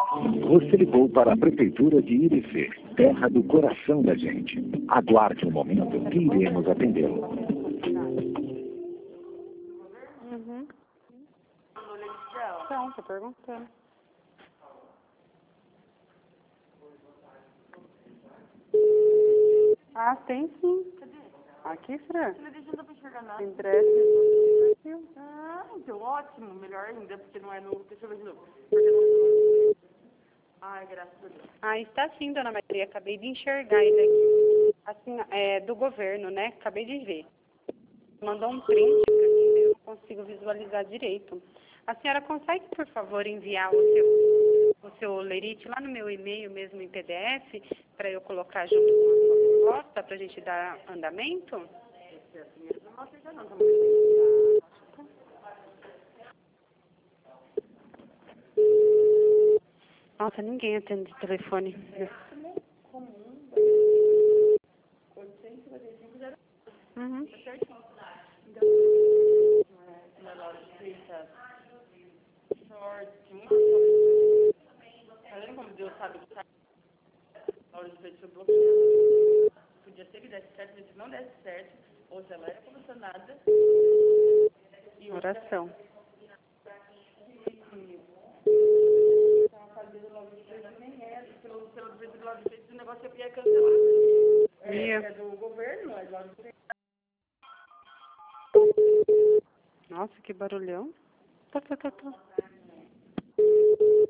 Você ligou para a Prefeitura de Irecê, terra do coração da gente. Aguarde um momento que iremos atendê-lo. Uhum. Então, tô perguntando. Ah, tem sim. Aqui, Fran. Não deixa eu enxergar nada. Impresso. Ah, então ótimo. Melhor ainda, porque não é no... Deixa eu ver de novo. Porque não é no... Ai, graças a Deus. Ah, está sim, dona Maria. Acabei de enxergar ele aqui. Assim, é do governo, né? Acabei de ver. Mandou um print pra mim, eu não consigo visualizar direito. A senhora consegue, por favor, enviar o seu lerite lá no meu e-mail mesmo em PDF, para eu colocar junto com a sua proposta, para a gente dar andamento? Esse assim, eles não vão aceitar não, tá Nossa, ninguém atende o telefone. Uhum. Uma loja feita short, muito short. Tá vendo como Deus sabe que tá? A loja feita foi bloqueada. Podia ser que desse certo, mas se não desse certo, hoje ela era comissionada. E Oração. Estava fazendo loja feita, nem era. Pelo preço de loja feita, o negócio ia cancelar. É do governo, é loja feita. Nossa, que barulhão. Tá.